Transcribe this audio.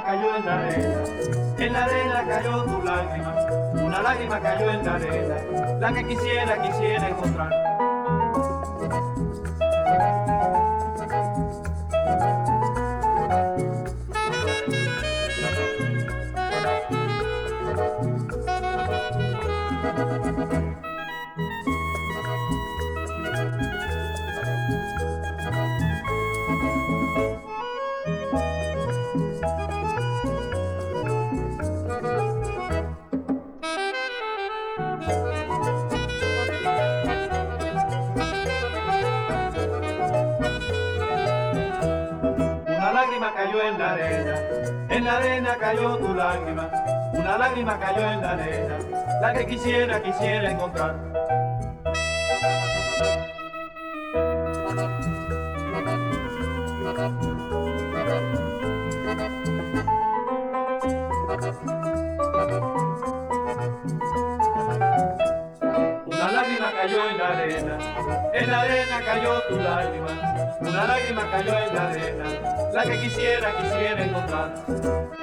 lágrima cayó en la arena cayó tu lágrima, una lágrima cayó en la arena, la que quisiera encontrar. Una lágrima cayó en la arena cayó tu lágrima, una lágrima cayó en la arena, la que quisiera encontrar. Una lágrima cayó en la arena cayó tu lágrima, una lágrima cayó en la arena, la que quisiera encontrar.